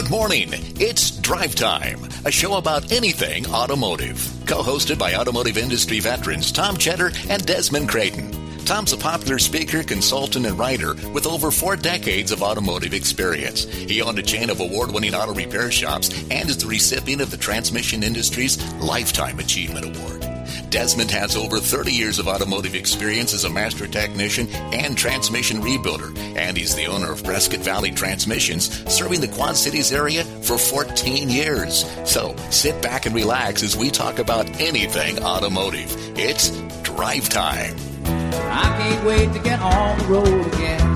Good morning. It's Drive Time, a show about anything automotive. Co-hosted by automotive industry veterans Tom Cheddar and Desmond Creighton. Tom's a popular speaker, consultant, and writer with over 4 decades of automotive experience. He owned a chain of award-winning auto repair shops and is the recipient of the transmission industry's Lifetime Achievement Award. Desmond has over 30 years of automotive experience as a master technician and transmission rebuilder, and he's the owner of Prescott Valley Transmissions, serving the Quad Cities area for 14 years. So sit back and relax as we talk about anything automotive. It's Drive Time. I can't wait to get on the road again.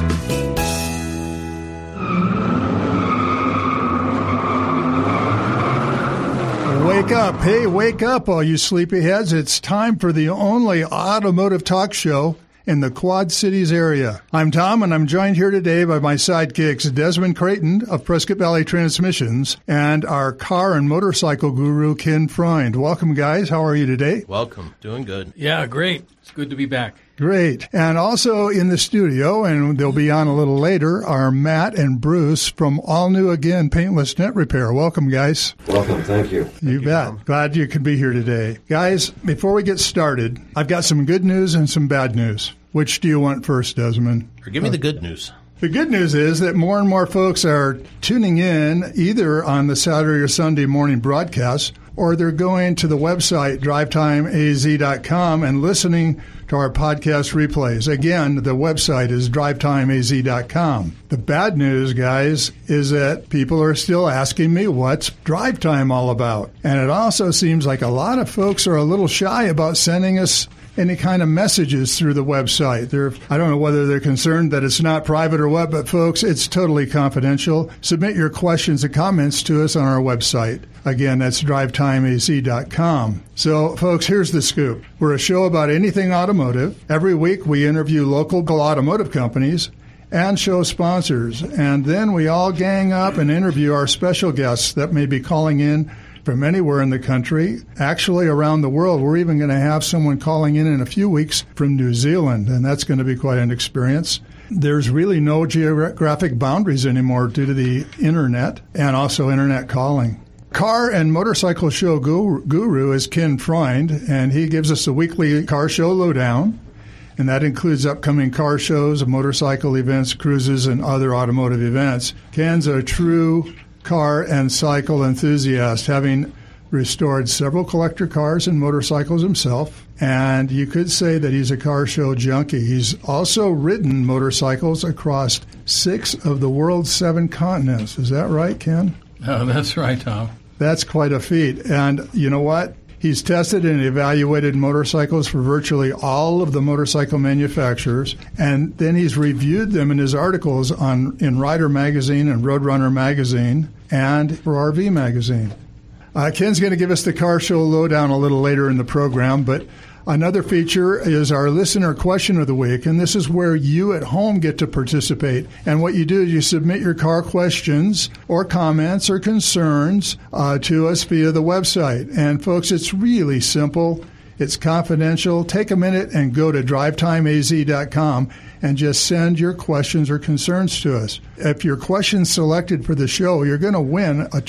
Wake up. Hey, wake up, all you sleepyheads. It's time for the only automotive talk show in the Quad Cities area. I'm Tom, and I'm joined here today by my sidekicks, Desmond Creighton of Prescott Valley Transmissions and our car and motorcycle guru, Ken Freund. Welcome, guys. How are you today? Welcome. Doing good. Yeah, great. It's good to be back. Great. And also in the studio, and they'll be on a little later, are Matt and Bruce from All New Again Paintless Net Repair. Welcome, guys. Welcome. Thank you. You bet. Glad you could be here today. Guys, before we get started, I've got some good news and some bad news. Which do you want first, Desmond? Or give me the good news. The good news is that more and more folks are tuning in either on the Saturday or Sunday morning broadcasts, or they're going to the website, drivetimeaz.com, and listening to our podcast replays. Again, the website is drivetimeaz.com. The bad news, guys, is that people are still asking me, what's Drive Time all about? And it also seems like a lot of folks are a little shy about sending us any kind of messages through the website. I don't know whether they're concerned that it's not private or what, but folks, it's totally confidential. Submit your questions and comments to us on our website. Again, that's drivetimeaz.com. So, folks, here's the scoop. We're a show about anything automotive. Every week we interview local automotive companies and show sponsors. And then we all gang up and interview our special guests that may be calling in from anywhere in the country, actually around the world. We're even going to have someone calling in a few weeks from New Zealand, and that's going to be quite an experience. There's really no geographic boundaries anymore due to the Internet and also Internet calling. Car and motorcycle show guru is Ken Freund, and he gives us a weekly car show lowdown, and that includes upcoming car shows, motorcycle events, cruises, and other automotive events. Ken's a true car and cycle enthusiast, having restored several collector cars and motorcycles himself, and you could say that he's a car show junkie. He's also ridden motorcycles across 6 of the world's 7 continents. Is that right, Ken? Oh, that's right, Tom. That's quite a feat. And you know what? He's tested and evaluated motorcycles for virtually all of the motorcycle manufacturers, and then he's reviewed them in his articles in Rider Magazine and Roadrunner Magazine and for RV Magazine. Ken's going to give us the car show lowdown a little later in the program, but another feature is our listener question of the week, and this is where you at home get to participate. And what you do is you submit your car questions or comments or concerns to us via the website. And folks, it's really simple. It's confidential. Take a minute and go to drivetimeaz.com and just send your questions or concerns to us. If your question's selected for the show, you're going to win a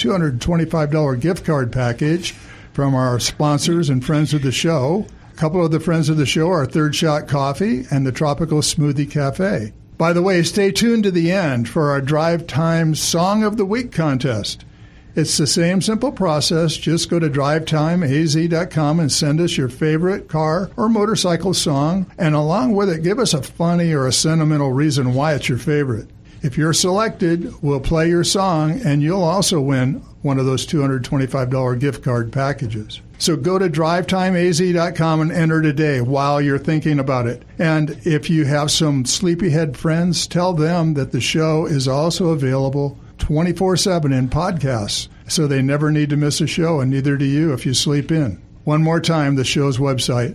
$225 gift card package from our sponsors and friends of the show. A couple of the friends of the show are Third Shot Coffee and the Tropical Smoothie Cafe. By the way, stay tuned to the end for our Drive Time Song of the Week contest. It's the same simple process. Just go to drivetimeaz.com and send us your favorite car or motorcycle song, and along with it, give us a funny or a sentimental reason why it's your favorite. If you're selected, we'll play your song, and you'll also win one of those $225 gift card packages. So go to drivetimeaz.com and enter today while you're thinking about it. And if you have some sleepyhead friends, tell them that the show is also available 24/7 in podcasts, so they never need to miss a show, and neither do you if you sleep in. One more time, the show's website,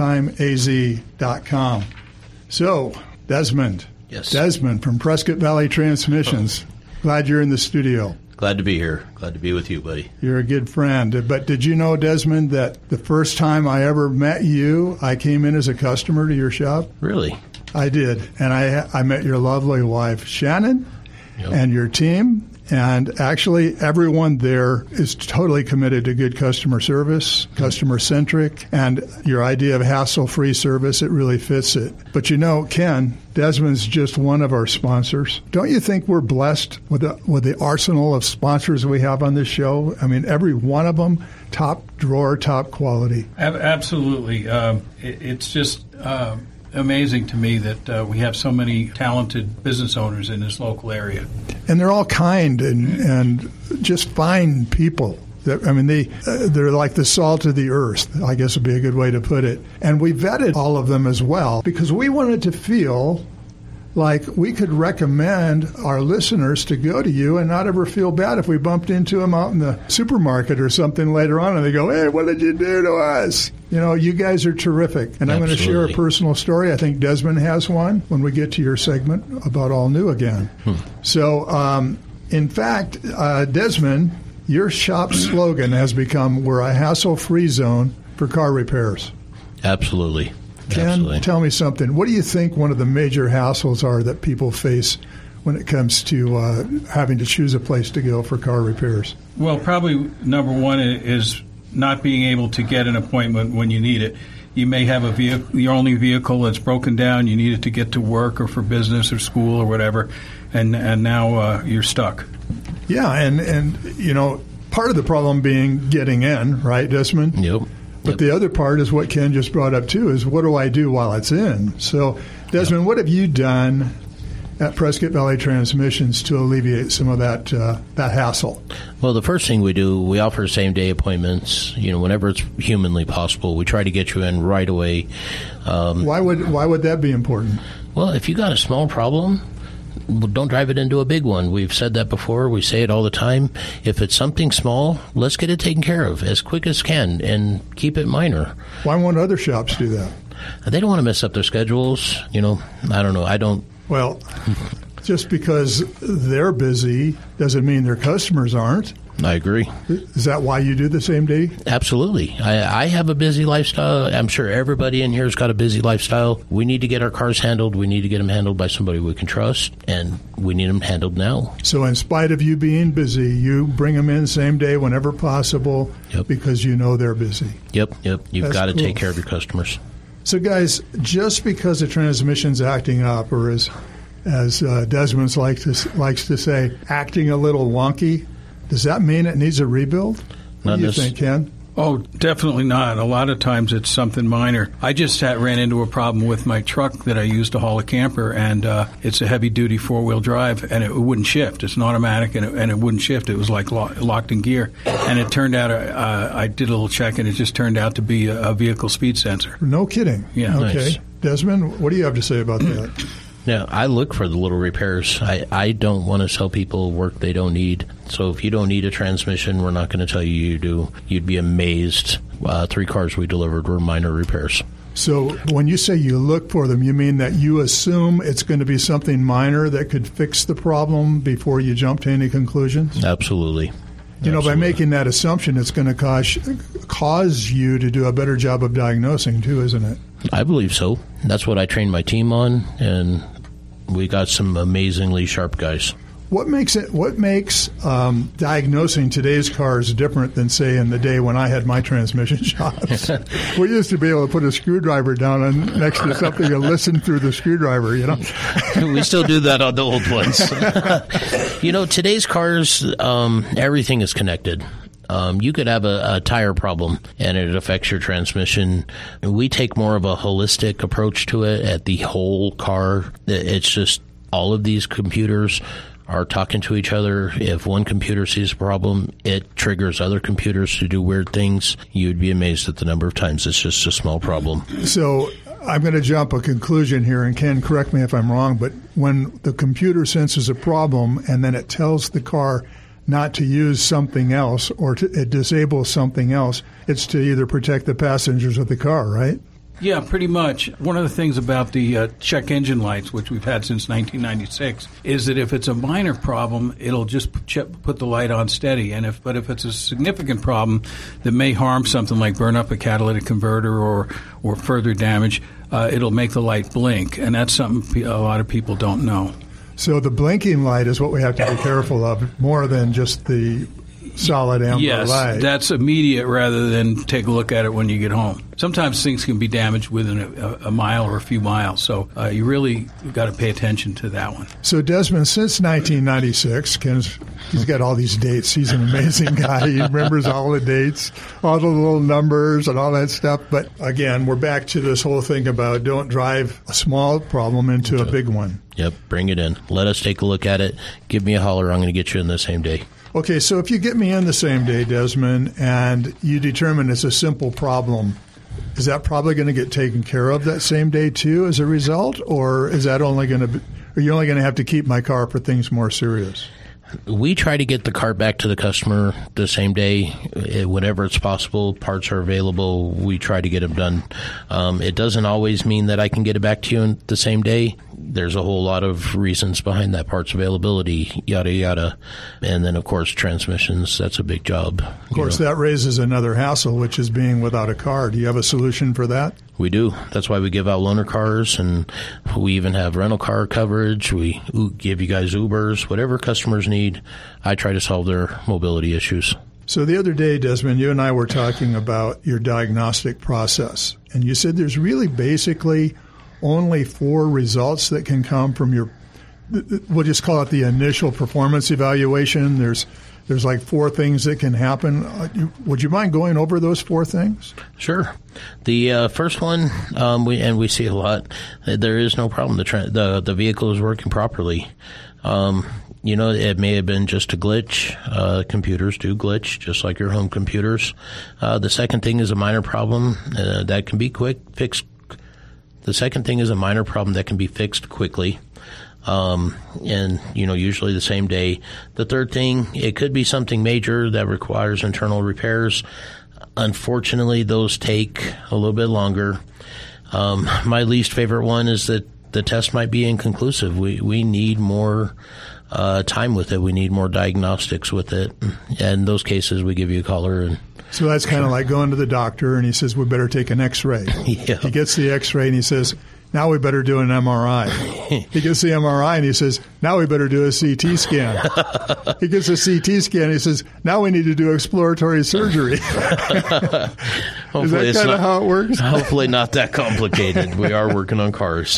drivetimeaz.com. So, Desmond. Yes. Desmond from Prescott Valley Transmissions. Glad you're in the studio. Glad to be here. Glad to be with you, buddy. You're a good friend. But did you know, Desmond, that the first time I ever met you, I came in as a customer to your shop? Really? I did. And I met your lovely wife, Shannon. and your team. And actually, everyone there is totally committed to good customer service, customer-centric, and your idea of hassle-free service, it really fits it. But Ken, Desmond's just one of our sponsors. Don't you think we're blessed with the arsenal of sponsors we have on this show? I mean, every one of them, top drawer, top quality. Absolutely. It's just amazing to me that we have so many talented business owners in this local area. And they're all kind and just fine people. They're like the salt of the earth, I guess would be a good way to put it. And we vetted all of them as well because we wanted to feel like we could recommend our listeners to go to you and not ever feel bad if we bumped into them out in the supermarket or something later on and they go, hey, what did you do to us? You guys are terrific. And I'm going to share a personal story. I think Desmond has one when we get to your segment about All New again. So, in fact, Desmond, your shop slogan has become, we're a hassle-free zone for car repairs. Absolutely. Ken, tell me something. What do you think one of the major hassles are that people face when it comes to having to choose a place to go for car repairs? Well, probably number one is not being able to get an appointment when you need it. You may have your only vehicle that's broken down. You need it to get to work or for business or school or whatever, and now you're stuck. Yeah, and part of the problem being getting in, right, Desmond? Yep. But the other part is what Ken just brought up, too, is what do I do while it's in? So, Desmond, what have you done at Prescott Valley Transmissions to alleviate some of that hassle? Well, the first thing we do, we offer same-day appointments. Whenever it's humanly possible, we try to get you in right away. Why would that be important? Well, if you got a small problem, don't drive it into a big one. We've said that before. We say it all the time. If it's something small, let's get it taken care of as quick as can and keep it minor. Why won't other shops do that? They don't want to mess up their schedules. I don't know. I don't. Well, just because they're busy doesn't mean their customers aren't. I agree. Is that why you do the same day? Absolutely. I have a busy lifestyle. I'm sure everybody in here has got a busy lifestyle. We need to get our cars handled. We need to get them handled by somebody we can trust, and we need them handled now. So in spite of you being busy, you bring them in same day whenever possible because you know they're busy. Yep. You've got to take care of your customers. So, guys, just because the transmission's acting up, or as Desmond likes to say, acting a little wonky, does that mean it needs a rebuild? What do you think, Ken? Oh, definitely not. A lot of times it's something minor. I just ran into a problem with my truck that I use to haul a camper, and it's a heavy-duty four-wheel drive, and it wouldn't shift. It's an automatic, and it wouldn't shift. It was like locked in gear. And it turned out, I did a little check, and it just turned out to be a vehicle speed sensor. No kidding. Yeah. Okay. Nice. Desmond, what do you have to say about that? Yeah, I look for the little repairs. I don't want to sell people work they don't need. So if you don't need a transmission, we're not going to tell you you do. You'd be amazed. 3 cars we delivered were minor repairs. So when you say you look for them, you mean that you assume it's going to be something minor that could fix the problem before you jump to any conclusions? Absolutely. By making that assumption, it's going to cause you to do a better job of diagnosing, too, isn't it? I believe so. That's what I train my team on, and we got some amazingly sharp guys. What makes diagnosing today's cars different than, say, in the day when I had my transmission shops? We used to be able to put a screwdriver down next to something and listen through the screwdriver, We still do that on the old ones. Today's cars, everything is connected. You could have a tire problem and it affects your transmission. We take more of a holistic approach to it at the whole car. It's just all of these computers are talking to each other. If one computer sees a problem, it triggers other computers to do weird things. You'd be amazed at the number of times it's just a small problem. So I'm going to jump a conclusion here, and Ken, correct me if I'm wrong, but when the computer senses a problem and then it tells the car not to use something else or it disables something else, it's to either protect the passengers of the car, right? Yeah, pretty much. One of the things about the check engine lights, which we've had since 1996, is that if it's a minor problem, it'll just put the light on steady. But if it's a significant problem that may harm something like burn up a catalytic converter or further damage, it'll make the light blink, and that's something a lot of people don't know. So the blinking light is what we have to be careful of, more than just the solid amber light. Yes, that's immediate rather than take a look at it when you get home. Sometimes things can be damaged within a mile or a few miles, so you really got to pay attention to that one. So Desmond, since 1996, he's got all these dates. He's an amazing guy. He remembers all the dates, all the little numbers and all that stuff. But again, we're back to this whole thing about don't drive a small problem into a big one. Yep, bring it in. Let us take a look at it. Give me a holler. I'm going to get you in the same day. Okay, so if you get me in the same day, Desmond, and you determine it's a simple problem, is that probably going to get taken care of that same day too as a result, or is that only going to be, are you only going to have to keep my car for things more serious? We try to get the car back to the customer the same day, whenever it's possible. Parts are available. We try to get them done. It doesn't always mean that I can get it back to you in the same day. There's a whole lot of reasons behind that parts availability, yada, yada. And then, of course, transmissions, that's a big job. Of course, that raises another hassle, which is being without a car. Do you have a solution for that? We do. That's why we give out loaner cars, and we even have rental car coverage. We give you guys Ubers, whatever customers need. I try to solve their mobility issues. So the other day, Desmond, you and I were talking about your diagnostic process, and you said there's really basically only 4 results that can come from your, we'll just call it the initial performance evaluation. There's like 4 things that can happen. Would you mind going over those 4 things? Sure. The first one, we see a lot, there is no problem. The vehicle is working properly. It may have been just a glitch. Computers do glitch, just like your home computers. The second thing is a minor problem that can be fixed. The second thing is a minor problem that can be fixed quickly. Usually the same day. The third thing, it could be something major that requires internal repairs. Unfortunately, those take a little bit longer. My least favorite one is that the test might be inconclusive. We need more time with it. We need more diagnostics with it. And in those cases, we give you a caller. So that's kind of like going to the doctor, and he says, we better take an X-ray. Yeah. He gets the X-ray, and he says, now we better do an MRI. He gets the MRI, and he says, now we better do a CT scan. He gets a CT scan, and he says, now we need to do exploratory surgery. Is that kind of how it works? Hopefully not that complicated. We are working on cars.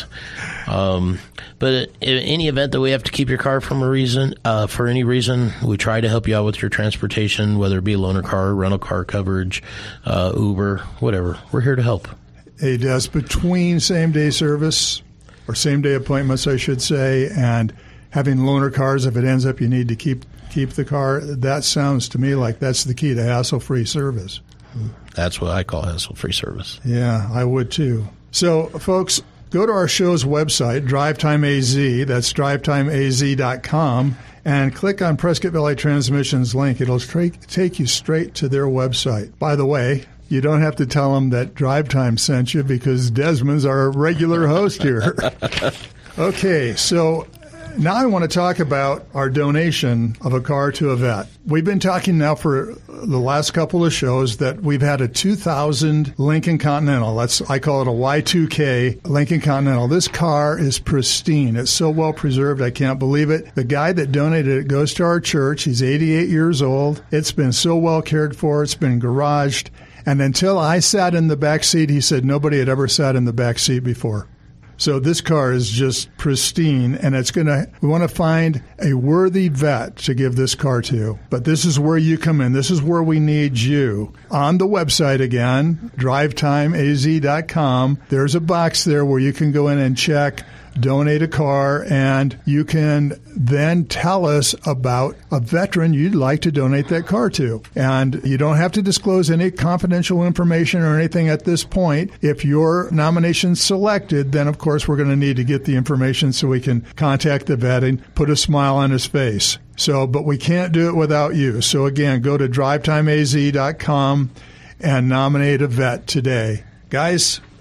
But in any event that we have to keep your car for any reason, we try to help you out with your transportation, whether it be a loaner car, rental car coverage, Uber, whatever. We're here to help. Hey, Des, between same-day service, or same-day appointments, I should say, and having loaner cars, if it ends up you need to keep the car, that sounds to me like that's the key to hassle-free service. That's what I call hassle-free service. Yeah, I would too. So, folks, go to our show's website, DriveTimeAZ, that's DriveTimeAZ.com, and click on Prescott Valley Transmission's link. It'll take you straight to their website. By the way, you don't have to tell them that Drive Time sent you because Desmond's our regular host here. Okay, so now I want to talk about our donation of a car to a vet. We've been talking now for the last couple of shows that we've had a 2000 Lincoln Continental. I call it a Y2K Lincoln Continental. This car is pristine. It's so well preserved, I can't believe it. The guy that donated it goes to our church. He's 88 years old. It's been so well cared for. It's been garaged. And until I sat in the back seat, he said nobody had ever sat in the back seat before. So this car is just pristine, and we want to find a worthy vet to give this car to. But this is where you come in. This is where we need you. On the website again, DriveTimeAZ.com, there's a box there where you can go in and check donate a car, and you can then tell us about a veteran you'd like to donate that car to. And you don't have to disclose any confidential information or anything at this point. If your nomination's selected, then of course we're going to need to get the information so we can contact the vet and put a smile on his face. But we can't do it without you. So again, go to DriveTimeAZ.com and nominate a vet today. Guys,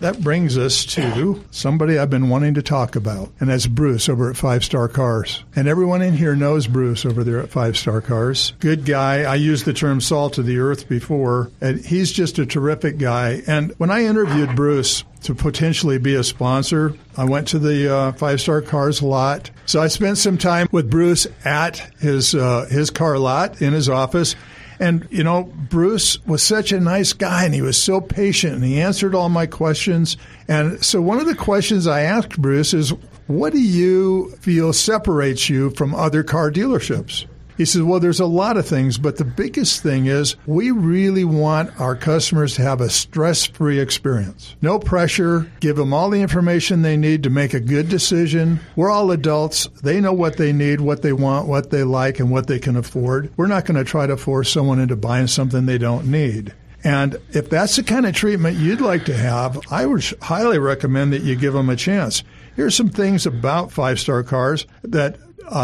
that brings us to somebody I've been wanting to talk about, and that's Bruce over at 5 Star Cars. And everyone in here knows Bruce over there at 5 Star Cars. Good guy. I used the term salt of the earth before, and he's just a terrific guy. And when I interviewed Bruce to potentially be a sponsor, I went to the 5 Star Cars lot. So I spent some time with Bruce at his car lot in his office. And, you know, Bruce was such a nice guy, and he was so patient, and he answered all my questions. And so one of the questions I asked Bruce is, what do you feel separates you from other car dealerships? He says, well, there's a lot of things, but the biggest thing is we really want our customers to have a stress-free experience. No pressure. Give them all the information they need to make a good decision. We're all adults. They know what they need, what they want, what they like, and what they can afford. We're not going to try to force someone into buying something they don't need. And if that's the kind of treatment you'd like to have, I would highly recommend that you give them a chance. Here's some things about 5 Star Cars that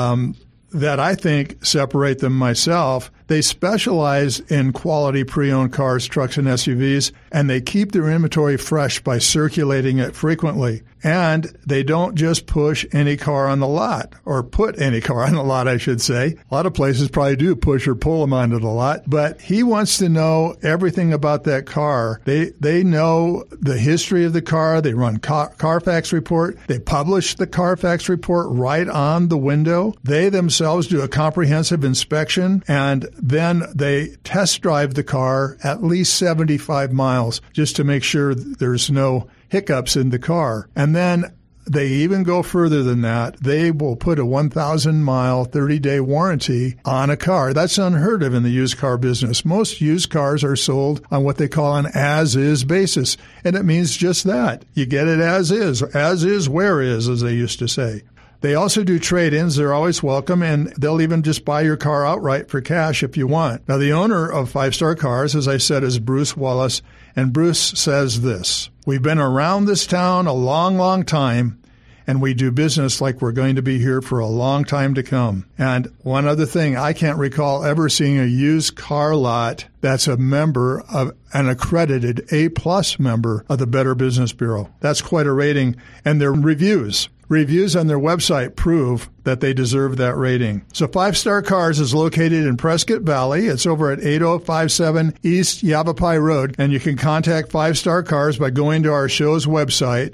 I think separate them myself. They specialize in quality pre-owned cars, trucks, and SUVs, and they keep their inventory fresh by circulating it frequently. And they don't just push any car on the lot, or put any car on the lot, I should say. A lot of places probably do push or pull them onto the lot, but he wants to know everything about that car. They know the history of the car. They run Carfax report. They publish the Carfax report right on the window. They themselves do a comprehensive inspection, and then they test drive the car at least 75 miles just to make sure there's no hiccups in the car. And then they even go further than that. They will put a 1,000-mile, 30-day warranty on a car. That's unheard of in the used car business. Most used cars are sold on what they call an as-is basis, and it means just that. You get it as is, where is, as they used to say. They also do trade-ins. They're always welcome, and they'll even just buy your car outright for cash if you want. Now, the owner of 5 Star Cars, as I said, is Bruce Wallace, and Bruce says this: we've been around this town a long, long time, and we do business like we're going to be here for a long time to come. And one other thing, I can't recall ever seeing a used car lot that's a member of an accredited A-plus member of the Better Business Bureau. That's quite a rating. And their reviews on their website prove that they deserve that rating. So 5 Star Cars is located in Prescott Valley. It's over at 8057 East Yavapai Road. And you can contact 5 Star Cars by going to our show's website,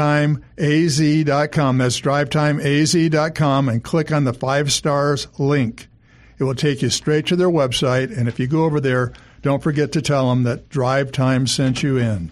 drivetimeaz.com. That's drivetimeaz.com, and click on the 5 Stars link. It will take you straight to their website. And if you go over there, don't forget to tell them that Drive Time sent you in.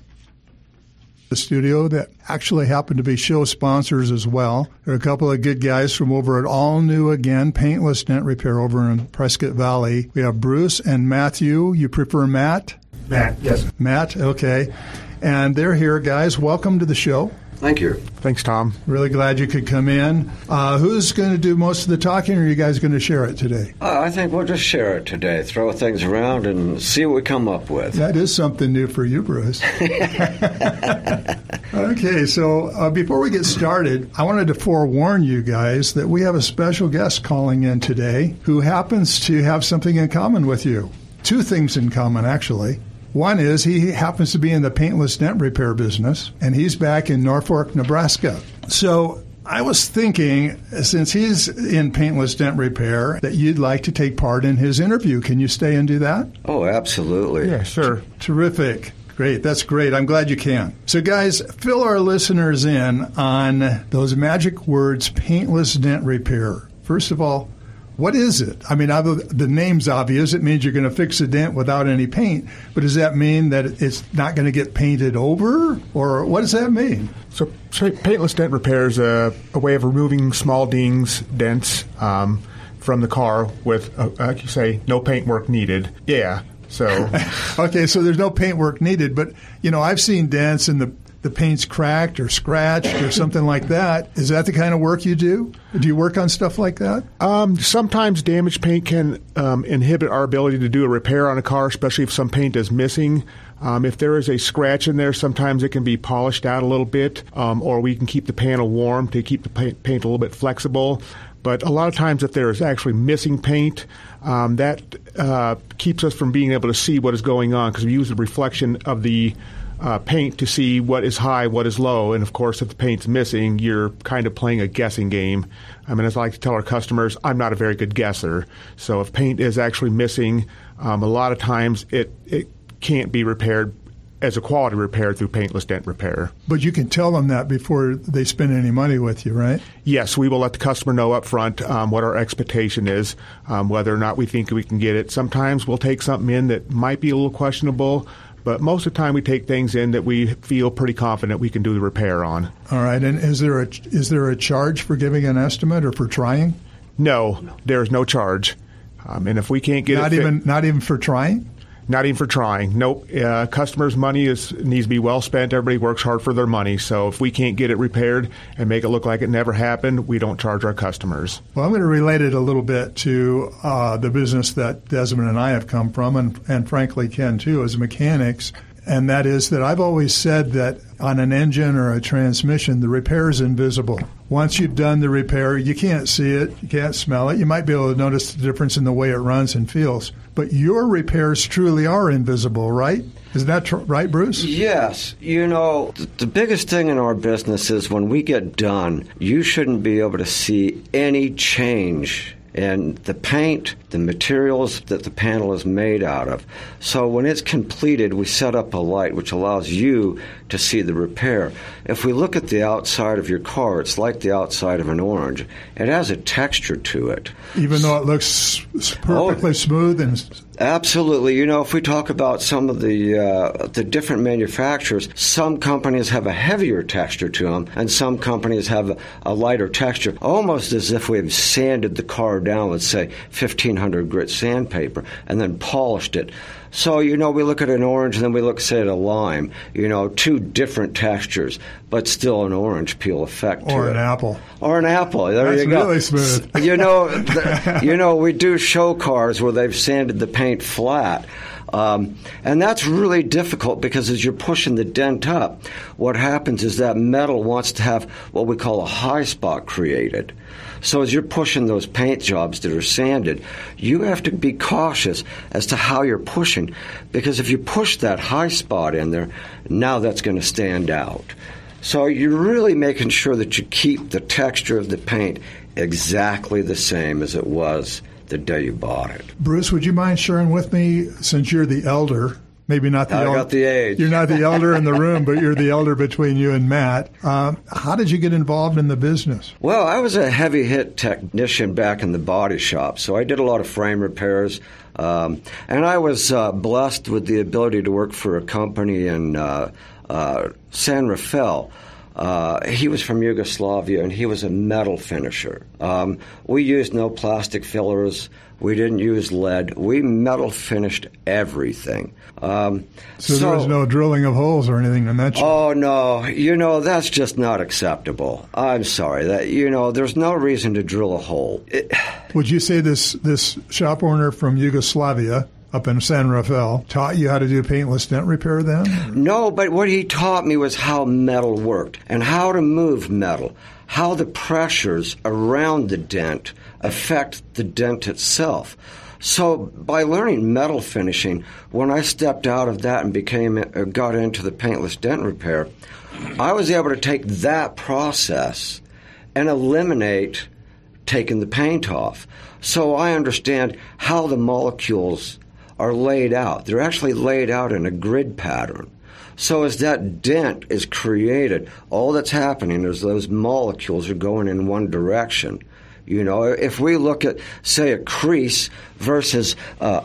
The studio that actually happen to be show sponsors as well. There are a couple of good guys from over at All New Again Paintless Dent Repair over in Prescott Valley. We have Bruce and Matthew. You prefer Matt? Matt, yes. Matt, okay. And they're here, guys. Welcome to the show. Thank you. Thanks, Tom. Really glad you could come in. Who's going to do most of the talking, or are you guys going to share it today? I think we'll just share it today, throw things around, and see what we come up with. That is something new for you, Bruce. Okay, so before we get started, I wanted to forewarn you guys that we have a special guest calling in today who happens to have something in common with you. 2 things in common, actually. One is he happens to be in the paintless dent repair business, and he's back in Norfolk, Nebraska. So I was thinking, since he's in paintless dent repair, that you'd like to take part in his interview. Can you stay and do that? Oh, absolutely. Yeah, sure. Terrific. Great. That's great. I'm glad you can. So, guys, fill our listeners in on those magic words, paintless dent repair. First of all, what is it? I mean, the name's obvious. It means you're going to fix a dent without any paint. But does that mean that it's not going to get painted over? Or what does that mean? So paintless dent repair is a way of removing small dings, dents from the car with, like you say, no paint work needed. Yeah. So okay, so there's no paint work needed. But, you know, I've seen dents and the paint's cracked or scratched or something like that. Is that the kind of work you do? Do you work on stuff like that? Sometimes damaged paint can inhibit our ability to do a repair on a car, especially if some paint is missing. If there is a scratch in there, sometimes it can be polished out a little bit, or we can keep the panel warm to keep the paint a little bit flexible. But a lot of times if there is actually missing paint, that keeps us from being able to see what is going on because we use the reflection of the paint to see what is high, what is low. And, of course, if the paint's missing, you're kind of playing a guessing game. I mean, as I like to tell our customers, I'm not a very good guesser. So if paint is actually missing, a lot of times it can't be repaired as a quality repair through paintless dent repair. But you can tell them that before they spend any money with you, right? Yes, we will let the customer know up front what our expectation is, whether or not we think we can get it. Sometimes we'll take something in that might be a little questionable, but most of the time we take things in that we feel pretty confident we can do the repair on. All right. And is there a charge for giving an estimate or for trying? No, there is no charge. And if we can't get not even for trying? Not even for trying. Nope. Customers' money needs to be well spent. Everybody works hard for their money. So if we can't get it repaired and make it look like it never happened, we don't charge our customers. Well, I'm going to relate it a little bit to the business that Desmond and I have come from, and frankly Ken too, as mechanics. And that is that I've always said that on an engine or a transmission, the repair is invisible. Once you've done the repair, you can't see it, you can't smell it. You might be able to notice the difference in the way it runs and feels. But your repairs truly are invisible, right? Is that right, Bruce? Yes. You know, the biggest thing in our business is when we get done, you shouldn't be able to see any change in the paint, the materials that the panel is made out of. So when it's completed, we set up a light which allows you to see the repair. If we look at the outside of your car, it's like the outside of an orange. It has a texture to it. Even though it looks perfectly smooth and... Absolutely. You know, if we talk about some of the different manufacturers, some companies have a heavier texture to them, and some companies have a lighter texture, almost as if we've sanded the car down with, say, 1,500 grit sandpaper and then polished it. So, you know, we look at an orange and then we look, say, at a lime, you know, two different textures, but still an orange peel effect to it. Or an apple. Or an apple. There That's you go. Really smooth. You know, we do show cars where they've sanded the paint flat. And that's really difficult because as you're pushing the dent up, what happens is that metal wants to have what we call a high spot created. So as you're pushing those paint jobs that are sanded, you have to be cautious as to how you're pushing, because if you push that high spot in there, now that's going to stand out. So you're really making sure that you keep the texture of the paint exactly the same as it was the day you bought it. Bruce, would you mind sharing with me, since you're the elder, maybe not the elder. I got the age. You're not the elder in the room, but you're the elder between you and Matt. How did you get involved in the business? Well, I was a heavy hit technician back in the body shop, so I did a lot of frame repairs. And I was blessed with the ability to work for a company in San Rafael. He was from Yugoslavia, and he was a metal finisher. We used no plastic fillers. We didn't use lead. We metal finished everything. So there was no drilling of holes or anything to mention? Oh, no. You know, that's just not acceptable. I'm sorry. There's no reason to drill a hole. Would you say this shop owner from Yugoslavia up in San Rafael taught you how to do paintless dent repair then? No, but what he taught me was how metal worked and how to move metal, how the pressures around the dent affect the dent itself. So by learning metal finishing, when I stepped out of that and got into the paintless dent repair, I was able to take that process and eliminate taking the paint off. So I understand how the molecules are laid out. They're actually laid out in a grid pattern. So as that dent is created, all that's happening is those molecules are going in one direction. You know, if we look at, say, a crease versus a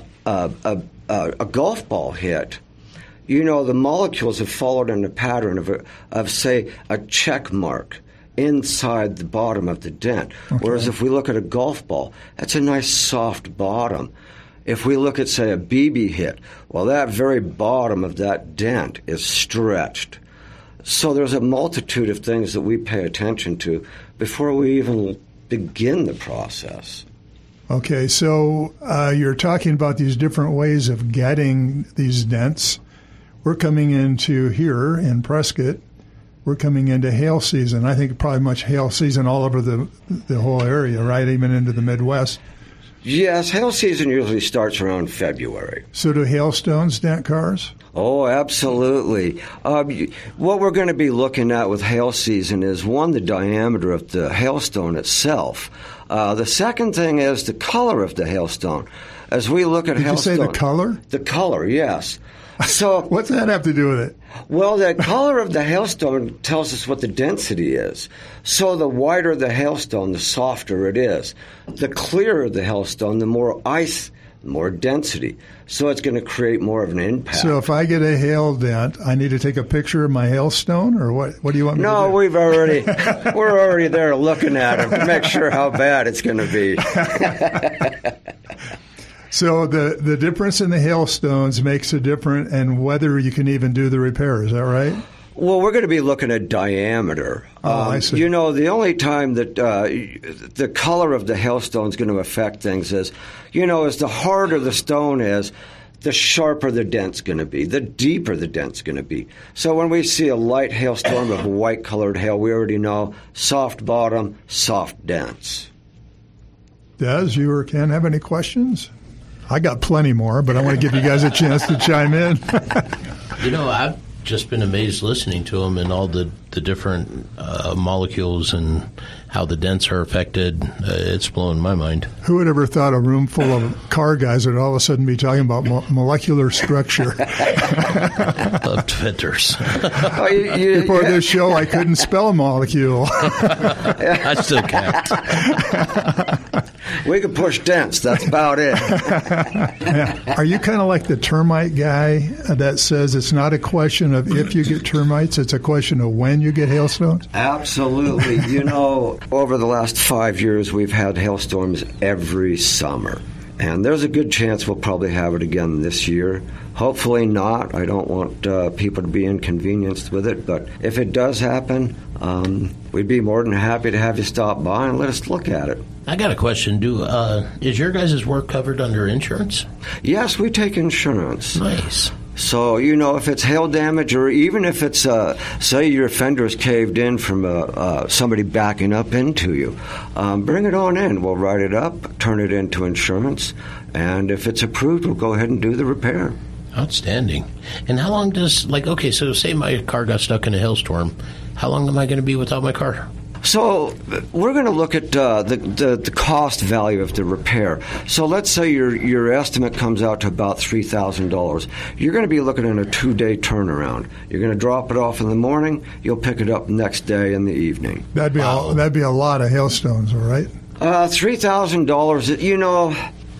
golf ball hit, you know, the molecules have followed in a pattern of say, a check mark inside the bottom of the dent. Okay. Whereas if we look at a golf ball, that's a nice soft bottom. If we look at, say, a BB hit, well, that very bottom of that dent is stretched. So there's a multitude of things that we pay attention to before we even begin the process. Okay, so you're talking about these different ways of getting these dents. We're coming into here in Prescott. We're coming into hail season. I think probably much hail season all over the whole area, right? Even into the Midwest. Yes, hail season usually starts around February. So do hailstones dent cars? Oh, absolutely. What we're going to be looking at with hail season is, one, the diameter of the hailstone itself. The second thing is the color of the hailstone. As we look at hailstone... Did you say the color? The color, yes. So what's that have to do with it? Well, the color of the hailstone tells us what the density is. So the whiter the hailstone, the softer it is. The clearer the hailstone, the more ice, more density. So it's going to create more of an impact. So if I get a hail dent, I need to take a picture of my hailstone, or what? What do you want me to do? No, we're already there looking at it to make sure how bad it's going to be. So the difference in the hailstones makes a difference in whether you can even do the repair. Is that right? Well, we're going to be looking at diameter. I see. You know, the only time that the color of the hailstone is going to affect things is, you know, as the harder the stone is, the sharper the dent's going to be, the deeper the dent's going to be. So when we see a light hailstorm of white-colored hail, we already know soft bottom, soft dents. Des, you or Ken have any questions? I got plenty more, but I want to give you guys a chance to chime in. You know, I've just been amazed listening to them and all the different molecules and how the dents are affected. It's blown my mind. Who would ever thought a room full of car guys would all of a sudden be talking about molecular structure? Fitters. Before this show, I couldn't spell molecule. I still can't. We can push dents. That's about it. Yeah. Are you kind of like the termite guy that says it's not a question of if you get termites, it's a question of when you get hailstones? Absolutely. You know, over the last 5 years, we've had hailstorms every summer. And there's a good chance we'll probably have it again this year. Hopefully not. I don't want people to be inconvenienced with it. But if it does happen, we'd be more than happy to have you stop by and let us look at it. I got a question. Is your guys' work covered under insurance? Yes, we take insurance. Nice. So, you know, if it's hail damage, or even if it's, say your fender is caved in from somebody backing up into you, bring it on in. We'll write it up, turn it into insurance, and if it's approved, we'll go ahead and do the repair. Outstanding. And how long does, okay, so say my car got stuck in a hailstorm, how long am I going to be without my car? So we're going to look at the cost value of the repair. So let's say your estimate comes out to about $3,000. You're going to be looking at a 2-day turnaround. You're going to drop it off in the morning. You'll pick it up next day in the evening. That'd be a lot of hailstones, all right? $3,000. You know.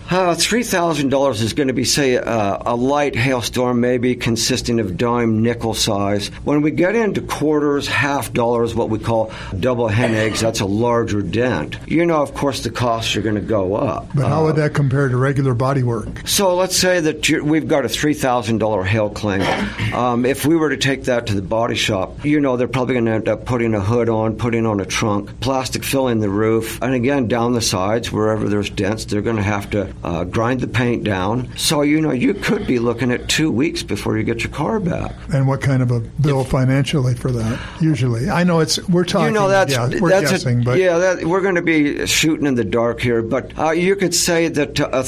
$3,000 is going to be, say, a light hailstorm, maybe consisting of dime nickel size. When we get into quarters, half dollars, what we call double hen eggs, that's a larger dent. You know, of course, the costs are going to go up. But how would that compare to regular body work? So let's say that we've got a $3,000 hail claim. If we were to take that to the body shop, you know, they're probably going to end up putting a hood on, putting on a trunk, plastic filling the roof, and again, down the sides, wherever there's dents, they're going to have to grind the paint down. So, you know, you could be looking at 2 weeks before you get your car back. And what kind of a bill financially for that, usually? I know we're talking, you know, we're guessing. We're going to be shooting in the dark here, but you could say that a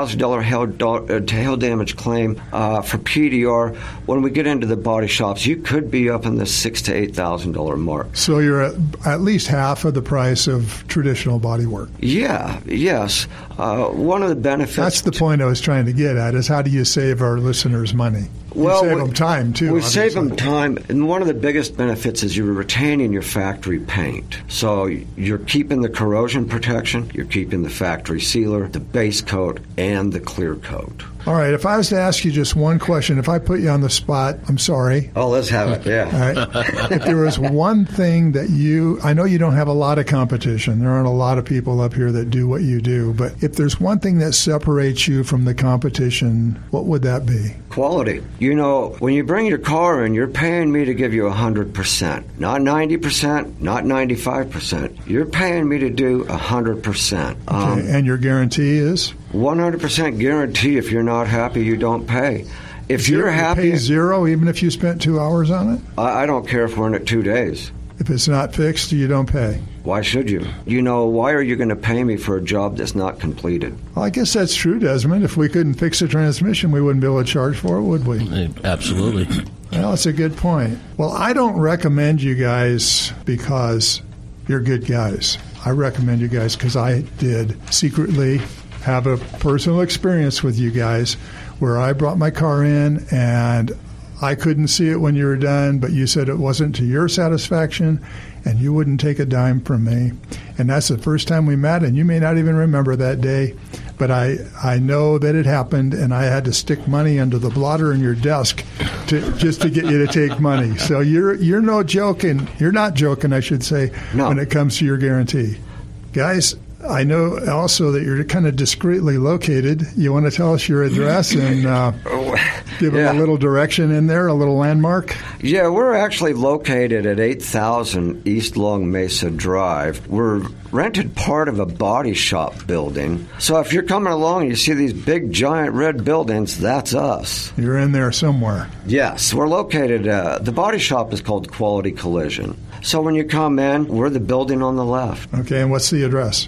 $3,000 hail damage claim for PDR, when we get into the body shops, you could be up in the $6,000 to $8,000 mark. So you're at least half of the price of traditional body work. Yeah, yes. One of the benefits... That's the point I was trying to get at, is how do you save our listeners money? Well, save them time, too. We save them time, and one of the biggest benefits is you're retaining your factory paint. So you're keeping the corrosion protection, you're keeping the factory sealer, the base coat, and the clear coat. All right, if I was to ask you just one question, if I put you on the spot, I'm sorry. Oh, let's have it, yeah. All right. If there was one thing that I know you don't have a lot of competition. There aren't a lot of people up here that do what you do. But if there's one thing that separates you from the competition, what would that be? Quality. You know, when you bring your car in, you're paying me to give you 100%. Not 90%, not 95%. You're paying me to do 100%. Okay, and your guarantee is? 100% guarantee. If you're not happy, you don't pay. If you're happy... You pay zero even if you spent 2 hours on it? I don't care if we're in it 2 days. If it's not fixed, you don't pay. Why should you? Why are you going to pay me for a job that's not completed? Well, I guess that's true, Desmond. If we couldn't fix a transmission, we wouldn't be able to charge for it, would we? Absolutely. Well, that's a good point. Well, I don't recommend you guys because you're good guys. I recommend you guys because I did secretly have a personal experience with you guys where I brought my car in and I couldn't see it when you were done, but you said it wasn't to your satisfaction and you wouldn't take a dime from me. And that's the first time we met, and you may not even remember that day, but I know that it happened, and I had to stick money under the blotter in your desk just to get you to take money. So you're no joking. You're not joking, I should say, when it comes to your guarantee. Guys, I know also that you're kind of discreetly located. You want to tell us your address and give them a little direction in there, a little landmark? Yeah, we're actually located at 8000 East Long Mesa Drive. We're rented part of a body shop building. So if you're coming along and you see these big, giant red buildings, that's us. You're in there somewhere. Yes, we're located, the body shop is called Quality Collision. So when you come in, we're the building on the left. Okay, and what's the address?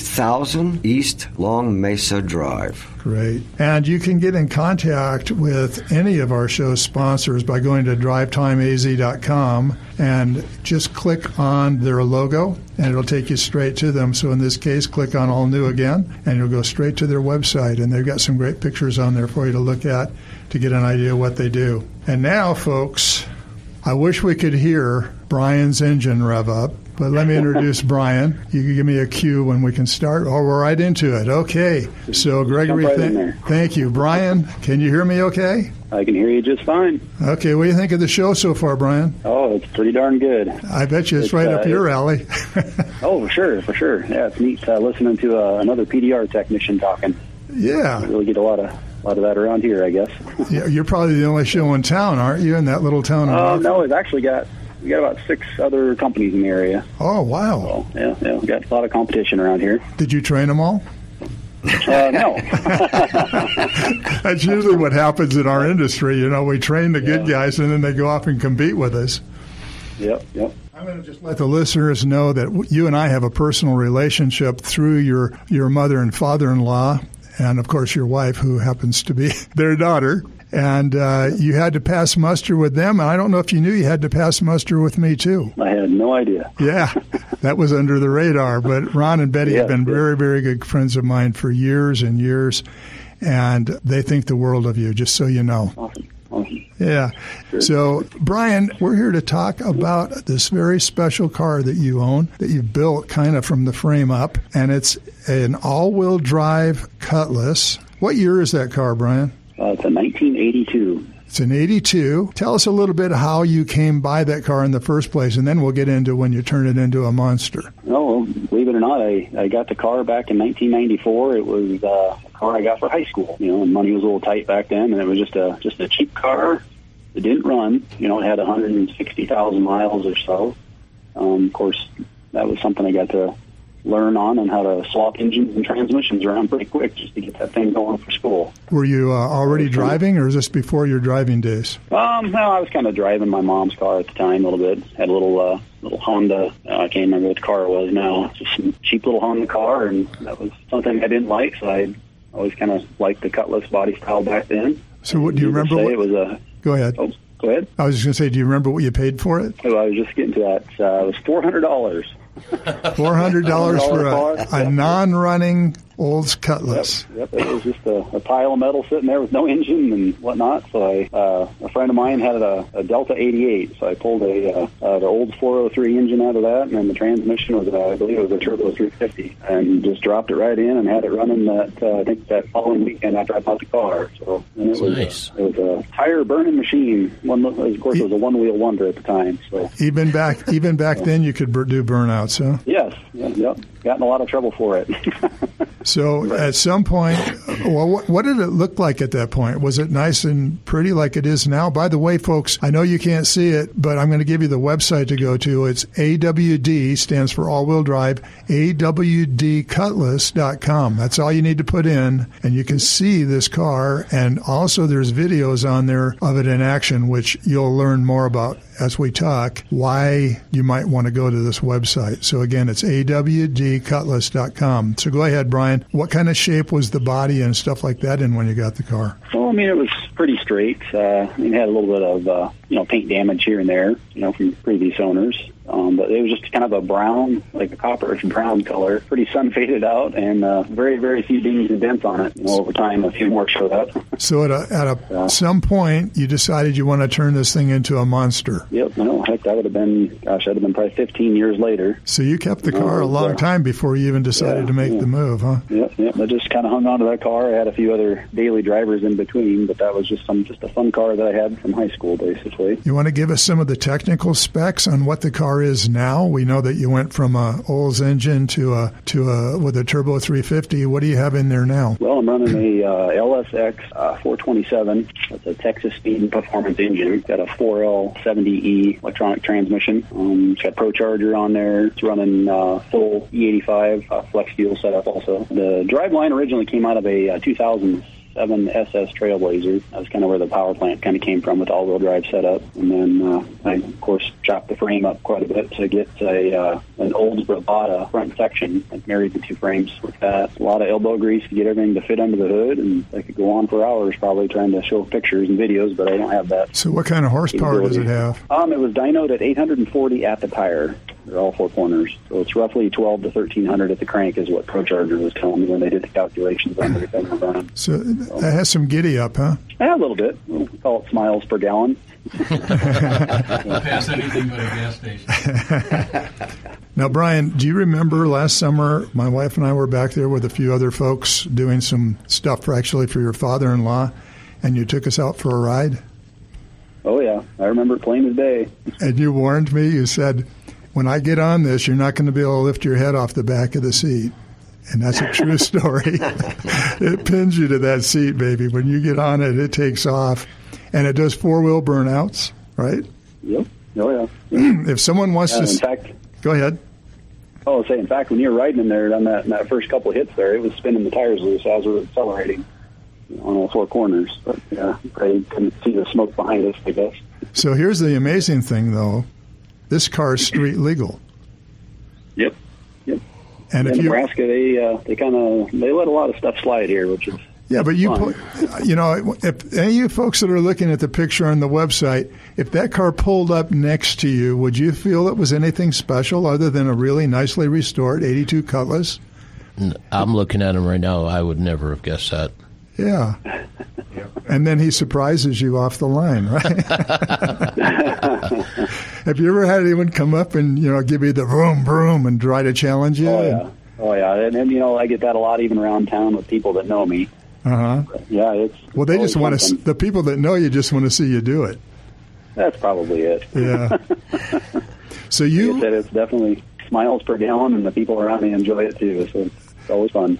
8000 East Long Mesa Drive. Great. And you can get in contact with any of our show's sponsors by going to drivetimeaz.com and just click on their logo, and it'll take you straight to them. So in this case, click on All New Again, and you'll go straight to their website. And they've got some great pictures on there for you to look at to get an idea of what they do. And now, folks, I wish we could hear Brian's engine rev up, but let me introduce Brian. You can give me a cue when we can start, or we're right into it. Okay. So, Gregory, thank you. Brian, can you hear me okay? I can hear you just fine. Okay. What do you think of the show so far, Brian? Oh, it's pretty darn good. I bet you it's right up your alley. Oh, for sure. Yeah, it's neat listening to another PDR technician talking. Yeah. You really get a lot of that around here, I guess. Yeah, you're probably the only show in town, aren't you, in that little town? No, we've actually got about 6 other companies in the area. Oh, wow. So, yeah, we've got a lot of competition around here. Did you train them all? No. That's usually what happens in our industry. We train the good guys, and then they go off and compete with us. Yep. I'm going to just let the listeners know that you and I have a personal relationship through your mother and father-in-law, and, of course, your wife, who happens to be their daughter. And you had to pass muster with them. And I don't know if you knew you had to pass muster with me, too. I had no idea. Yeah, that was under the radar. But Ron and Betty have been very, very good friends of mine for years and years. And they think the world of you, just so you know. Awesome. Yeah. Sure. So, Brian, we're here to talk about this very special car that you own, that you've built kind of from the frame up. And it's an all-wheel drive Cutlass. What year is that car, Brian? It's a 1982. It's an 82. Tell us a little bit how you came by that car in the first place, and then we'll get into when you turn it into a monster. Oh, believe it or not, I got the car back in 1994. It was a car I got for high school, and money was a little tight back then, and it was just a cheap car. It didn't run. It had 160,000 miles or so. Of course, that was something I got to learn on and how to swap engines and transmissions around pretty quick just to get that thing going for school. Were you already driving, or is this before your driving days? No, I was kind of driving my mom's car at the time a little bit. Had a little Honda. I can't remember what the car was now. Just some cheap little Honda car, and that was something I didn't like, so I always kind of liked the Cutlass body style back then. So what do you remember? It was a... Go ahead. Oh, go ahead. I was just going to say, do you remember what you paid for it? Oh, I was just getting to that. It was $400. $400 for a non-running old Cutlass. Yep. It was just a pile of metal sitting there with no engine and whatnot. So a friend of mine had a Delta 88, so I pulled the old 403 engine out of that, and then the transmission was, I believe it was a Turbo 350, and just dropped it right in and had it running I think that following weekend after I bought the car. So and it was nice. It was a tire burning machine. Of course, it was a one-wheel wonder at the time. So even back then, you could do burnouts, huh? Yes. Yep. Got in a lot of trouble for it. So at some point, well, what did it look like at that point? Was it nice and pretty like it is now? By the way, folks, I know you can't see it, but I'm going to give you the website to go to. It's AWD, stands for all-wheel drive, awdcutlass.com. That's all you need to put in, and you can see this car. And also there's videos on there of it in action, which you'll learn more about as we talk why you might want to go to this website. So again, it's awdcutlass.com. So go ahead, Brian. What kind of shape was the body and stuff like that in when you got the car? Well, I mean, it was pretty straight. It had a little bit of, paint damage here and there, from previous owners. But it was just kind of a brown, like a copperish brown color, pretty sun faded out, and very, very few dings and dents on it. Over time, a few more showed up. So at some point, you decided you want to turn this thing into a monster. Yep. Heck, that would have been, probably 15 years later. So you kept the car a long time before you even decided to make the move, huh? Yep. I just kind of hung on to that car. I had a few other daily drivers in between, but that was just a fun car that I had from high school, basically. You want to give us some of the technical specs on what the car is now? We know that you went from a Olds engine to with a turbo 350. What do you have in there now? Well, I'm running a LSX 427. It's a Texas Speed Performance engine. Got a 4L70E electronic transmission. It's got Pro Charger on there. It's running full E85 flex fuel setup also. The driveline originally came out of a 2007 SS Trailblazer. That was kind of where the power plant kind of came from with all-wheel drive setup. And then I, of course, chopped the frame up quite a bit to get an Olds Bravada front section. I married the two frames with that. A lot of elbow grease to get everything to fit under the hood, and I could go on for hours probably trying to show pictures and videos, but I don't have that. So what kind of horsepower does it have? It was dynoed at 840 at the tire. They're all four corners. So it's roughly 12 to 1,300 at the crank is what Pro Charger was telling me when they did the calculations on everything we're running. So that has some giddy up, huh? Yeah, a little bit. We'll call it miles per gallon. Pass anything but a gas station. Now, Brian, do you remember last summer my wife and I were back there with a few other folks doing some stuff for your father-in-law, and you took us out for a ride? Oh, yeah. I remember it plain as day. And you warned me. You said, when I get on this, you're not going to be able to lift your head off the back of the seat. And that's a true story. It pins you to that seat, baby. When you get on it, it takes off. And it does four-wheel burnouts, right? Yep. Oh, yeah. If someone wants to... In fact... Go ahead. In fact, when you were riding in there on that first couple of hits there, it was spinning the tires loose as we were accelerating on all four corners. But, yeah, I couldn't see the smoke behind us, I guess. So here's the amazing thing, though. This car is street legal. Yep. And in Nebraska, they let a lot of stuff slide here, which is but if any of you folks that are looking at the picture on the website, if that car pulled up next to you, would you feel it was anything special other than a really nicely restored 82 Cutlass? I'm looking at him right now. I would never have guessed that. Yeah. And then he surprises you off the line, right? Have you ever had anyone come up and, give you the vroom, vroom and try to challenge you? Oh, yeah. And I get that a lot even around town with people that know me. Uh-huh. Yeah, it's... Well, they just want to... The people that know you just want to see you do it. That's probably it. Yeah. So you... Like I said, it's definitely miles per gallon, and the people around me enjoy it, too. So it's always fun.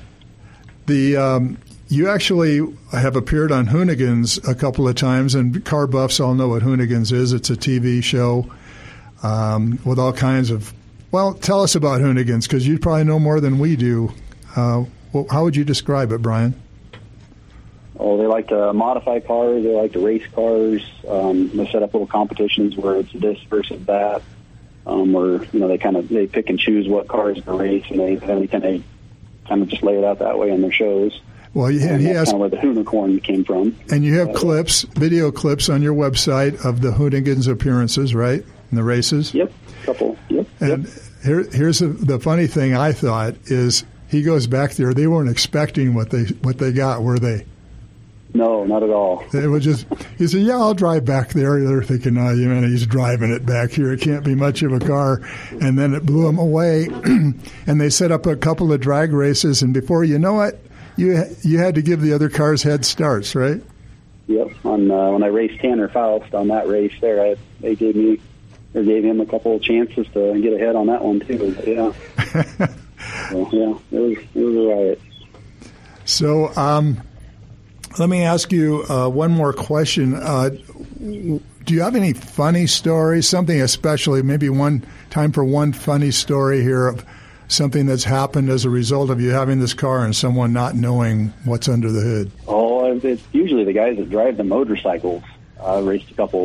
You actually have appeared on Hoonigans a couple of times, and car buffs all know what Hoonigans is. It's a TV show with all kinds of... Well, tell us about Hoonigans, because you probably know more than we do. How would you describe it, Brian? Oh, they like to modify cars. They like to race cars. They set up little competitions where it's this versus that, where they pick and choose what cars to race, and they kind of just lay it out that way in their shows. Well, that's kind of where the Hoonicorn came from. And you have video clips on your website of the Hoonigans appearances, right? In the races? Yep, couple. Yep. And here's the funny thing I thought is he goes back there. They weren't expecting what they got, were they? No, not at all. It was just, he said, yeah, I'll drive back there. They're thinking, he's driving it back here. It can't be much of a car. And then it blew him away. And they set up a couple of drag races. And before you know it, you had to give the other cars head starts, right? Yep. When I raced Tanner Faust on that race there, they gave him a couple of chances to get ahead on that one, too. Yeah. So, yeah, it was a riot. So, let me ask you one more question. Do you have any funny stories, something especially, maybe one time for one funny story here of something that's happened as a result of you having this car and someone not knowing what's under the hood? Oh, it's usually the guys that drive the motorcycles. I raced a couple,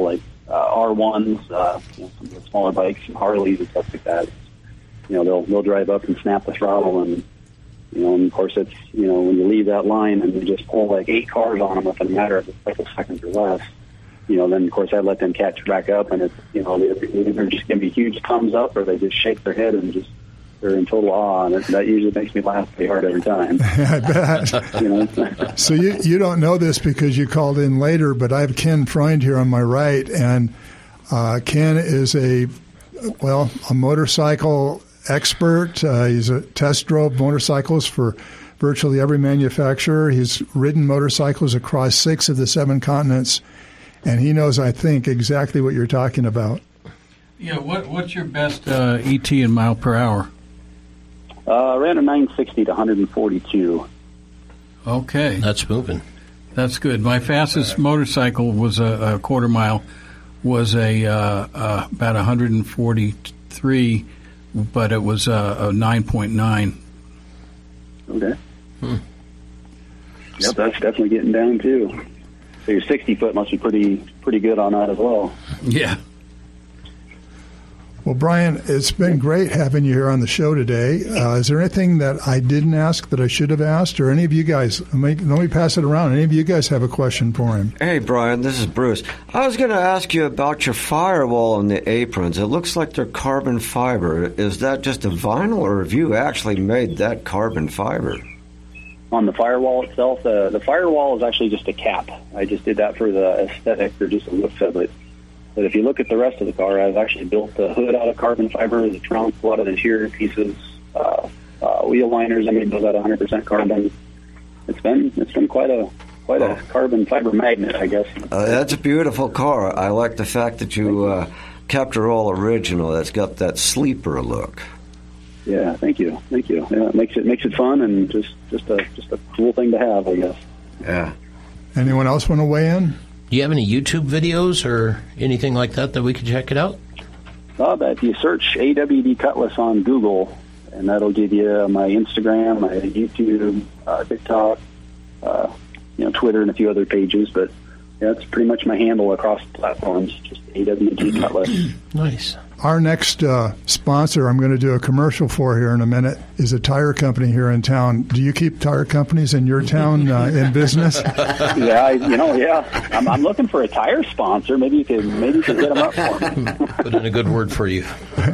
R1s, some of the smaller bikes, some Harleys and stuff like that. They'll drive up and snap the throttle, and and of course it's when you leave that line and you just pull like 8 cars on them within a matter of a couple seconds or less. Then of course I let them catch back up, and it's they either just give me a huge thumbs up or they just shake their head and they're in total awe, and that usually makes me laugh pretty hard every time. I bet. So you don't know this because you called in later, but I have Ken Freund here on my right, and Ken is a motorcycle expert. He's a test drove motorcycles for virtually every manufacturer. He's ridden motorcycles across 6 of the 7 continents, and he knows, I think, exactly what you're talking about. Yeah, what's your best ET in mile per hour? I ran a 960 to 142. Okay. That's moving. That's good. My fastest motorcycle was a quarter mile, was about 143, but it was a 9.9. Okay. Yep, that's definitely getting down, too. So your 60-foot must be pretty good on that as well. Yeah. Well, Brian, it's been great having you here on the show today. Is there anything that I didn't ask that I should have asked? Or any of you guys, let me pass it around. Any of you guys have a question for him? Hey, Brian, this is Bruce. I was going to ask you about your firewall and the aprons. It looks like they're carbon fiber. Is that just a vinyl, or have you actually made that carbon fiber? On the firewall itself, the firewall is actually just a cap. I just did that for the aesthetic or just a look of it. But if you look at the rest of the car, I've actually built the hood out of carbon fiber, the trunk, a lot of the interior pieces, wheel liners. I made those out of 100% carbon. It's been quite a carbon fiber magnet, I guess. That's a beautiful car. I like the fact that you kept her all original. That's got that sleeper look. Yeah, thank you. Yeah, it makes it fun and just a cool thing to have, I guess. Yeah. Anyone else want to weigh in? Do you have any YouTube videos or anything like that we could check it out? If you search AWD Cutlass on Google, and that'll give you my Instagram, my YouTube, TikTok, Twitter, and a few other pages. But yeah, that's pretty much my handle across platforms, just AWD Cutlass. Nice. Our next sponsor I'm going to do a commercial for here in a minute is a tire company here in town. Do you keep tire companies in your town in business? Yeah. I'm looking for a tire sponsor. Maybe you could get them up for me. Put in a good word for you.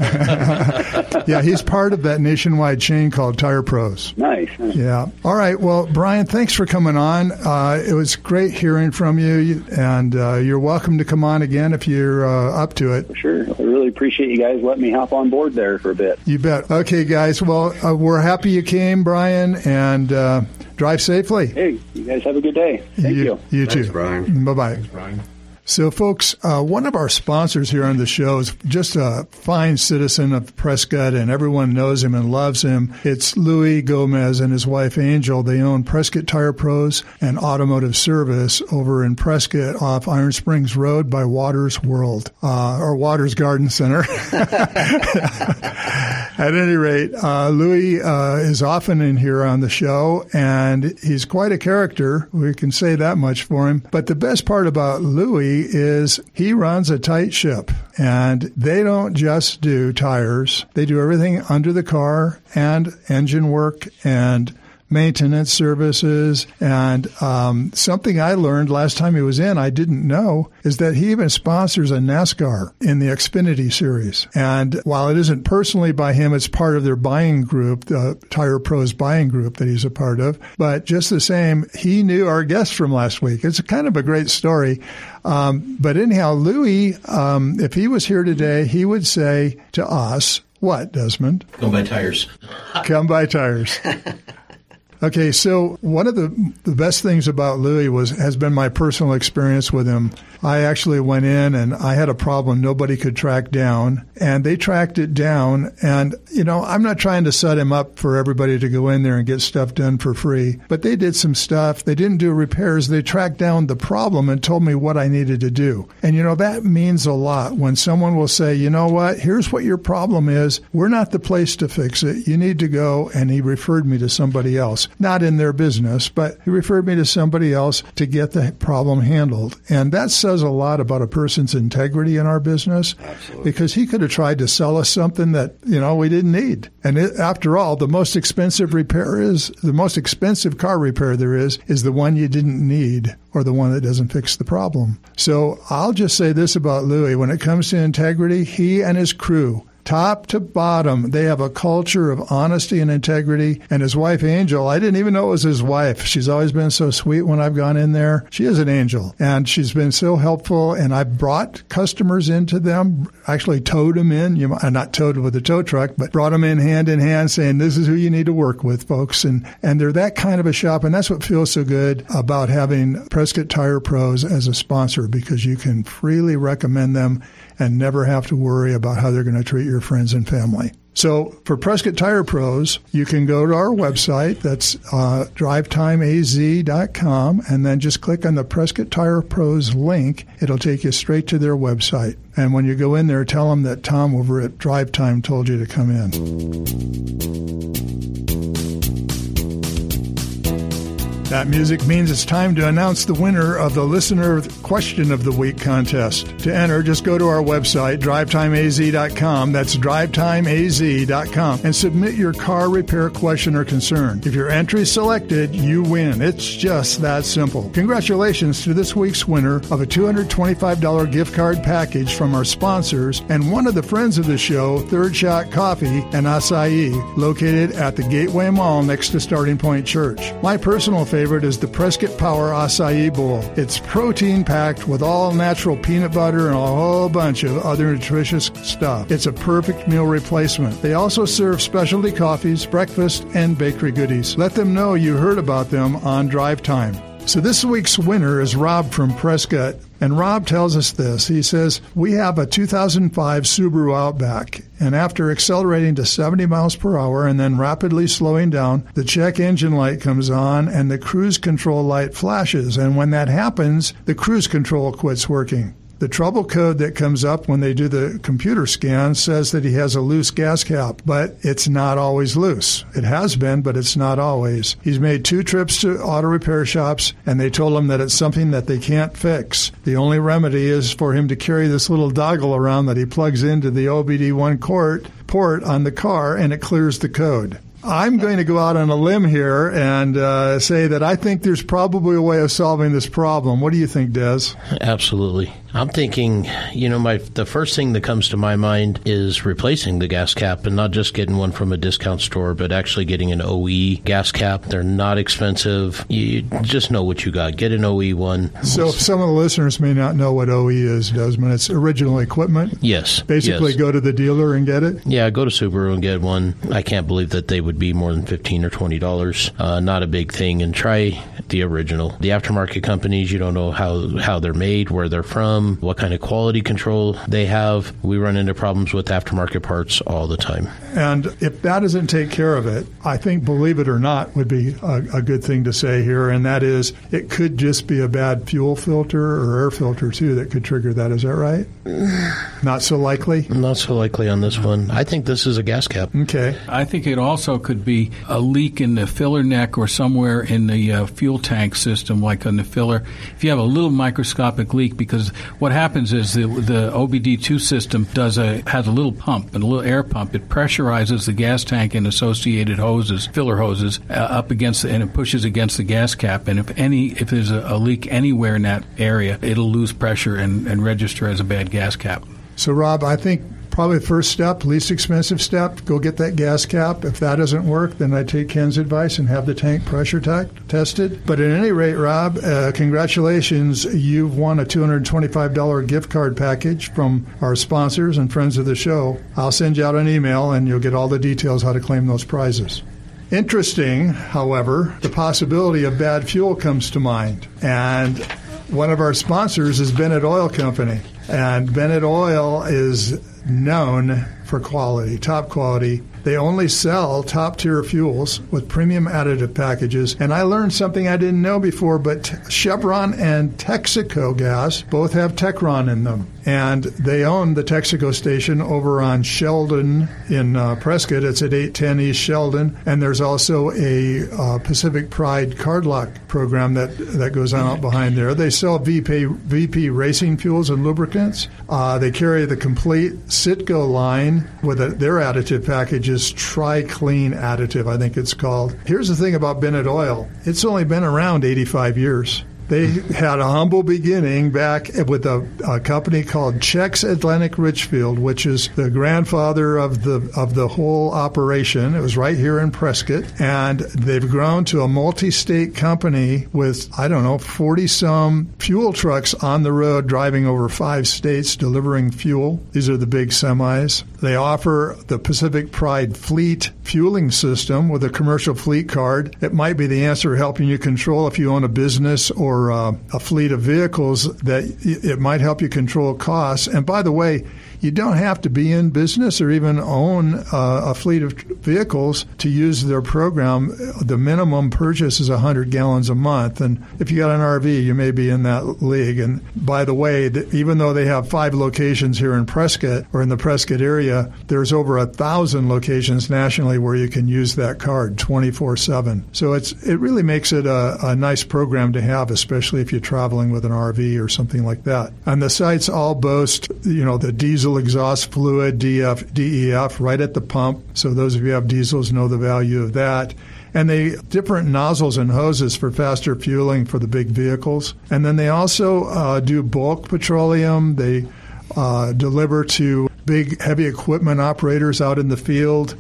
Yeah, he's part of that nationwide chain called Tire Pros. Nice. Yeah. All right. Well, Brian, thanks for coming on. It was great hearing from you, and you're welcome to come on again if you're up to it. For sure. I really appreciate you guys letting me hop on board there for a bit. You bet. Okay, guys. Well, we're happy you came, Brian, and drive safely. Hey, you guys have a good day. Thank you. You too. Thanks, Brian. Bye-bye. Thanks, Brian. So, folks, one of our sponsors here on the show is just a fine citizen of Prescott, and everyone knows him and loves him. It's Louis Gomez and his wife, Angel. They own Prescott Tire Pros and Automotive Service over in Prescott off Iron Springs Road by Waters World, or Waters Garden Center. At any rate, Louis is often in here on the show, and he's quite a character. We can say that much for him. But the best part about Louis is he runs a tight ship, and they don't just do tires. They do everything under the car and engine work and maintenance services. And something I learned last time he was in, I didn't know, is that he even sponsors a NASCAR in the Xfinity Series. And while it isn't personally by him, it's part of their buying group, the Tire Pros buying group that he's a part of. But just the same, he knew our guest from last week. It's kind of a great story. But anyhow, Louis, if he was here today, he would say to us, what, Desmond? Come buy tires. Come buy tires. Okay, so one of the best things about Louis has been my personal experience with him. I actually went in and I had a problem nobody could track down, and they tracked it down. And, I'm not trying to set him up for everybody to go in there and get stuff done for free, but they did some stuff. They didn't do repairs. They tracked down the problem and told me what I needed to do. And, that means a lot when someone will say, you know what, here's what your problem is. We're not the place to fix it. You need to go. And he referred me to somebody else. was not in their business, but he referred me to somebody else to get the problem handled. And that says a lot about a person's integrity in our business. Absolutely. Because he could have tried to sell us something that, we didn't need. And after all, the most expensive car repair there is the one you didn't need, or the one that doesn't fix the problem. So I'll just say this about Louis. When it comes to integrity, he and his crew, top to bottom, they have a culture of honesty and integrity. And his wife, Angel, I didn't even know it was his wife. She's always been so sweet when I've gone in there. She is an angel, and she's been so helpful. And I brought customers into them, actually towed them in, not towed with a tow truck, but brought them in hand, saying, this is who you need to work with, folks. And they're that kind of a shop. And that's what feels so good about having Prescott Tire Pros as a sponsor, because you can freely recommend them and never have to worry about how they're going to treat your friends and family. So for Prescott Tire Pros, you can go to our website. That's drivetimeaz.com, and then just click on the Prescott Tire Pros link. It'll take you straight to their website. And when you go in there, tell them that Tom over at Drive Time told you to come in. That music means it's time to announce the winner of the Listener Question of the Week contest. To enter, just go to our website, drivetimeaz.com. That's drivetimeaz.com, and submit your car repair question or concern. If your entry is selected, you win. It's just that simple. Congratulations to this week's winner of a $225 gift card package from our sponsors and one of the friends of the show, Third Shot Coffee and Acai, located at the Gateway Mall next to Starting Point Church. My personal favorite is the Prescott Power Acai Bowl. It's protein-packed with all natural peanut butter and a whole bunch of other nutritious stuff. It's a perfect meal replacement. They also serve specialty coffees, breakfast, and bakery goodies. Let them know you heard about them on Drive Time. So this week's winner is Rob from Prescott. And Rob tells us this. He says, we have a 2005 Subaru Outback, and after accelerating to 70 miles per hour and then rapidly slowing down, the check engine light comes on and the cruise control light flashes. And when that happens, the cruise control quits working. The trouble code that comes up when they do the computer scan says that he has a loose gas cap, but it's not always loose. It has been, but it's not always. He's made 2 trips to auto repair shops, and they told him that it's something that they can't fix. The only remedy is for him to carry this little dongle around that he plugs into the OBD1 port on the car, and it clears the code. I'm going to go out on a limb here and say that I think there's probably a way of solving this problem. What do you think, Des? Absolutely. I'm thinking, the first thing that comes to my mind is replacing the gas cap, and not just getting one from a discount store, but actually getting an OE gas cap. They're not expensive. You just know what you got. Get an OE one. So some of the listeners may not know what OE is, Desmond. It's original equipment? Yes. Basically, yes. Go to the dealer and get it? Yeah, go to Subaru and get one. I can't believe that they would be more than $15 or $20. Not a big thing. And try the original. The aftermarket companies, you don't know how they're made, where they're from, what kind of quality control they have. We run into problems with aftermarket parts all the time. And if that doesn't take care of it, I think, believe it or not, would be a good thing to say here, and that is it could just be a bad fuel filter or air filter, too, that could trigger that. Is that right? Not so likely? Not so likely on this one. I think this is a gas cap. Okay. I think it also could be a leak in the filler neck or somewhere in the fuel tank system, like on the filler. If you have a little microscopic leak, because what happens is the OBD2 system has a little pump, a little air pump. It pressurizes the gas tank and associated hoses, filler hoses, up against and it pushes against the gas cap. And if there's a leak anywhere in that area, it'll lose pressure and register as a bad gas cap. So, Rob, I think probably the first step, least expensive step, go get that gas cap. If that doesn't work, then I take Ken's advice and have the tank pressure tested. But at any rate, Rob, congratulations. You've won a $225 gift card package from our sponsors and friends of the show. I'll send you out an email, and you'll get all the details how to claim those prizes. Interesting, however, the possibility of bad fuel comes to mind. And one of our sponsors is Bennett Oil Company. And Bennett Oil is known for quality, top quality. They only sell top-tier fuels with premium additive packages. And I learned something I didn't know before, but Chevron and Texaco Gas both have Techron in them. And they own the Texaco station over on Sheldon in Prescott. It's at 810 East Sheldon. And there's also a Pacific Pride card lock program that goes on out behind there. They sell VP racing fuels and lubricants. They carry the complete Citgo line with their additive packages. Tri-Clean additive, I think it's called. Here's the thing about Bennett Oil. It's only been around 85 years. They had a humble beginning back with a company called Chex Atlantic Richfield, which is the grandfather of the whole operation. It was right here in Prescott, and they've grown to a multi-state company with 40-some fuel trucks on the road driving over 5 states delivering fuel. These are the big semis. They offer the Pacific Pride Fleet fueling system with a commercial fleet card. It might be the answer helping you control if you own a business or a fleet of vehicles, that it might help you control costs. And by the way, you don't have to be in business or even own a fleet of vehicles to use their program. The minimum purchase is 100 gallons a month. And if you got an RV, you may be in that league. And by the way, even though they have 5 locations here in Prescott or in the Prescott area, there's over 1,000 locations nationally where you can use that card 24/7. So it really makes it a nice program to have, especially if you're traveling with an RV or something like that. And the sites all boast, the diesel exhaust fluid, DEF, right at the pump. So those of you who have diesels know the value of that. And they different nozzles and hoses for faster fueling for the big vehicles. And then they also do bulk petroleum. They deliver to big heavy equipment operators out in the field.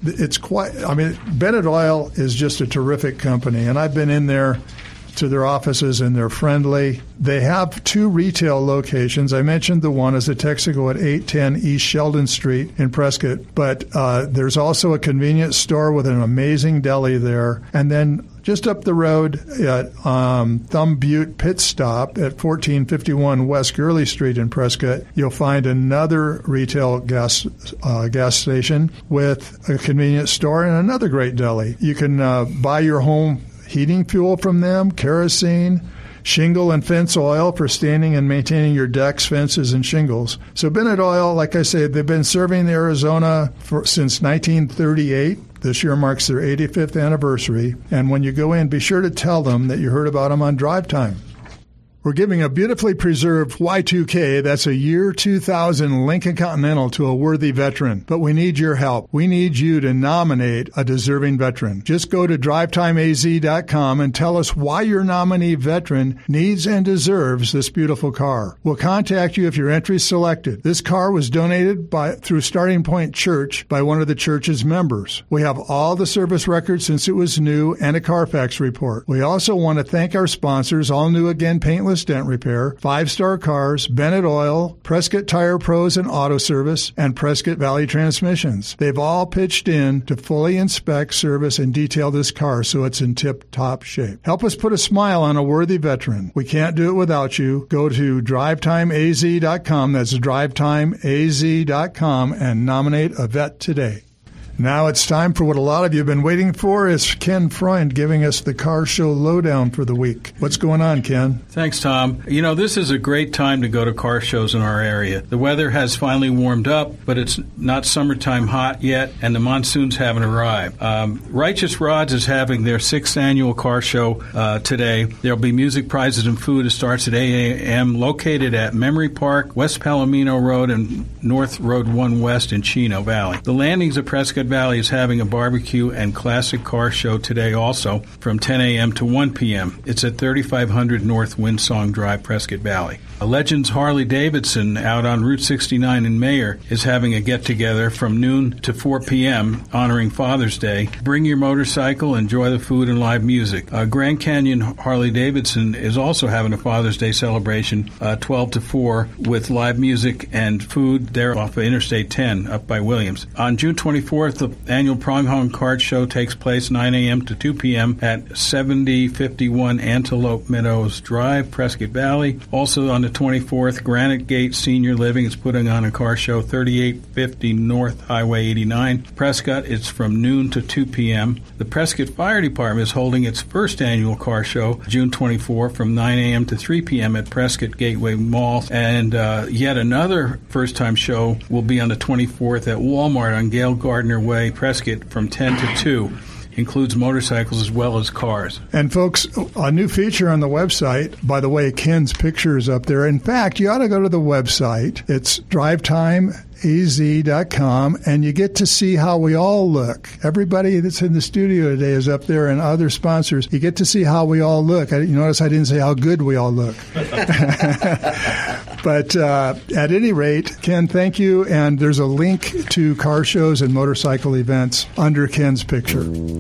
Bennett Oil is just a terrific company. And I've been in there to their offices, and they're friendly. They have 2 retail locations. I mentioned the one is a Texaco at 810 East Sheldon Street in Prescott, but there's also a convenience store with an amazing deli there. And then just up the road at Thumb Butte Pit Stop at 1451 West Gurley Street in Prescott, you'll find another retail gas station with a convenience store and another great deli. You can buy your home heating fuel from them, kerosene, shingle and fence oil for standing and maintaining your decks, fences, and shingles. So Bennett Oil, like I said, they've been serving Arizona since 1938. This year marks their 85th anniversary. And when you go in, be sure to tell them that you heard about them on Drive Time. We're giving a beautifully preserved Y2K, that's a year 2000 Lincoln Continental, to a worthy veteran. But we need your help. We need you to nominate a deserving veteran. Just go to drivetimeaz.com and tell us why your nominee veteran needs and deserves this beautiful car. We'll contact you if your entry is selected. This car was donated through Starting Point Church by one of the church's members. We have all the service records since it was new and a Carfax report. We also want to thank our sponsors, All New Again Paintless Dent Repair, 5-Star Cars, Bennett Oil, Prescott Tire Pros and Auto Service, and Prescott Valley Transmissions. They've all pitched in to fully inspect, service, and detail this car so it's in tip-top shape. Help us put a smile on a worthy veteran. We can't do it without you. Go to drivetimeaz.com, that's drivetimeaz.com, and nominate a vet today. Now it's time for what a lot of you have been waiting for, is Ken Freund giving us the car show lowdown for the week. What's going on, Ken? Thanks, Tom. This is a great time to go to car shows in our area. The weather has finally warmed up, but it's not summertime hot yet, and the monsoons haven't arrived. Righteous Rods is having their 6th annual car show today. There'll be music, prizes, and food. It starts at 8 a.m., located at Memory Park, West Palomino Road, and North Road 1 West in Chino Valley. The Landings of Prescott Valley is having a barbecue and classic car show today also from 10 a.m. to 1 p.m. It's at 3500 North Windsong Drive, Prescott Valley. Legends Harley-Davidson out on Route 69 in Mayer is having a get-together from noon to 4 p.m. honoring Father's Day. Bring your motorcycle, enjoy the food and live music. Grand Canyon Harley-Davidson is also having a Father's Day celebration 12 to 4 with live music and food there off of Interstate 10 up by Williams. On June 24th, 24th, the annual Pronghorn Kart Show takes place 9 a.m. to 2 p.m. at 7051 Antelope Meadows Drive, Prescott Valley. Also on the 24th, Granite Gate Senior Living is putting on a car show, 3850 North Highway 89, Prescott. It's from noon to 2 p.m. The Prescott Fire Department is holding its first annual car show, June 24, from 9 a.m. to 3 p.m. at Prescott Gateway Mall. And yet another first-time show will be on the 24th at Walmart on Gail Gardner Way, Prescott, from 10 to 2. Includes motorcycles as well as cars. And folks, a new feature on the website, by the way, Ken's picture is up there. In fact, you ought to go to the website. It's drivetimeaz.com, and you get to see how we all look. Everybody that's in the studio today is up there, and other sponsors. You get to see how we all look. You notice I didn't say how good we all look. But at any rate, Ken, thank you. And there's a link to car shows and motorcycle events under Ken's picture.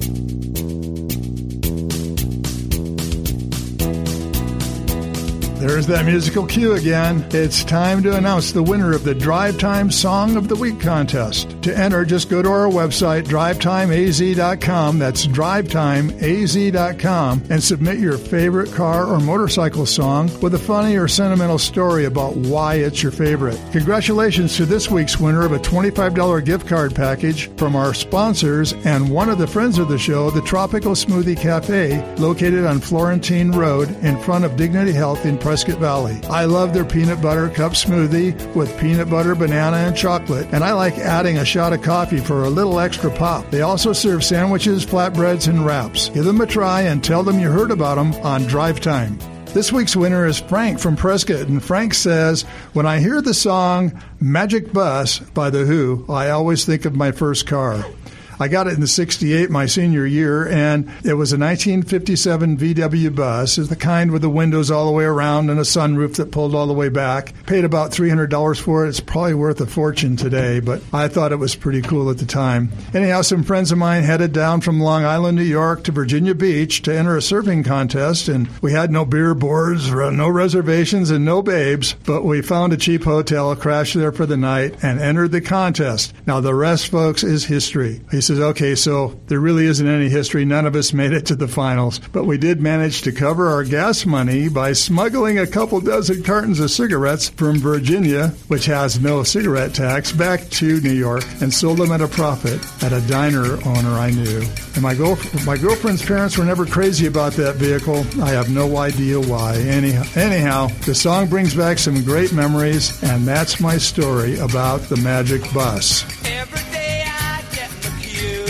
There's that musical cue again. It's time to announce the winner of the Drive Time Song of the Week contest. To enter, just go to our website, drivetimeaz.com. That's drivetimeaz.com, and submit your favorite car or motorcycle song with a funny or sentimental story about why it's your favorite. Congratulations to this week's winner of a $25 gift card package from our sponsors and one of the friends of the show, the Tropical Smoothie Cafe, located on Florentine Road in front of Dignity Health in Prescott Valley. I love their peanut butter cup smoothie with peanut butter, banana, and chocolate, and I like adding a shot of coffee for a little extra pop. They also serve sandwiches, flatbreads, and wraps. Give them a try and tell them you heard about them on Drive Time. This week's winner is Frank from Prescott, and Frank says, when I hear the song Magic Bus by The Who, I always think of my first car. I got it in the 68, my senior year, and it was a 1957 VW bus. It's the kind with the windows all the way around and a sunroof that pulled all the way back. Paid about $300 for it. It's probably worth a fortune today, but I thought it was pretty cool at the time. Anyhow, some friends of mine headed down from Long Island, New York to Virginia Beach to enter a surfing contest, and we had no beer boards, no reservations, and no babes, but we found a cheap hotel, crashed there for the night, and entered the contest. Now, the rest, folks, is history. He says, okay, so there really isn't any history. None of us made it to the finals, but we did manage to cover our gas money by smuggling a couple dozen cartons of cigarettes from Virginia, which has no cigarette tax, back to New York and sold them at a profit at a diner owner I knew. And my girlfriend's parents were never crazy about that vehicle. I have no idea why. Anyhow, the song brings back some great memories, and that's my story about the Magic Bus. Every day I get in the queue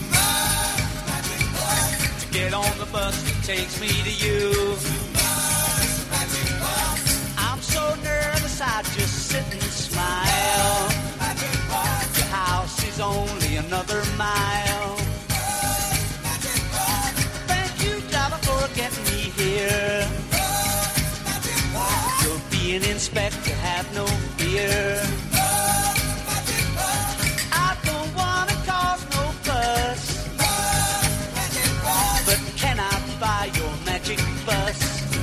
to get on the bus that takes me to you. I'm so nervous I just sit and smile. Your house is only another mile. Thank you, driver, for getting me here. You'll be an inspector, have no fear. I don't want to cause no fuss, but can I buy your magic bus?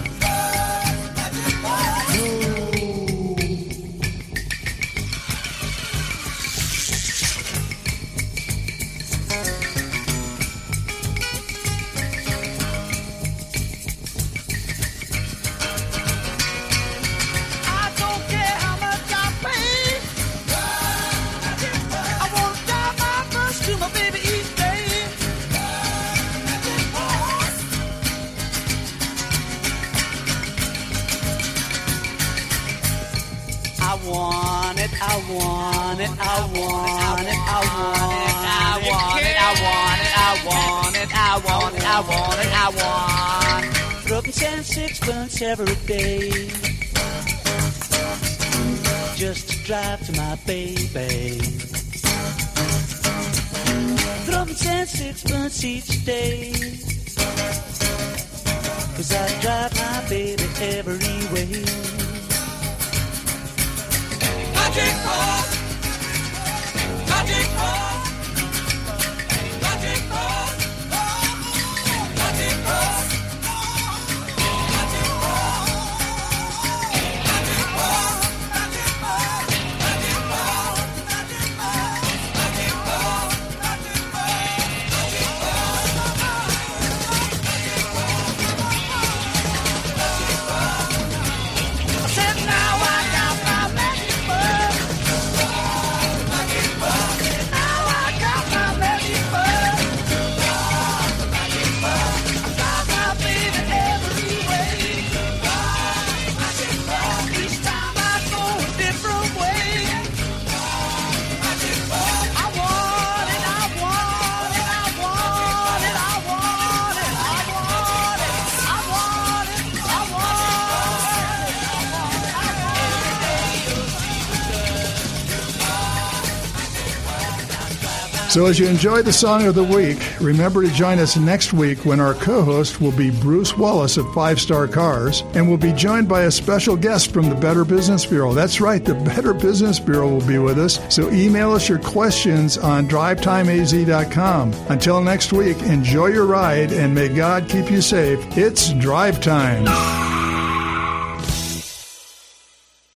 I want. Rubbing and sixpence every day, just to drive to my baby. Rubbing and sixpence each day, 'cause I drive my baby every way. Magic bus, magic bus, magic bus. So as you enjoy the song of the week, remember to join us next week when our co-host will be Bruce Wallace of 5 Star Cars, and we'll be joined by a special guest from the Better Business Bureau. That's right, the Better Business Bureau will be with us. So email us your questions on drivetimeaz.com. Until next week, enjoy your ride and may God keep you safe. It's drive time.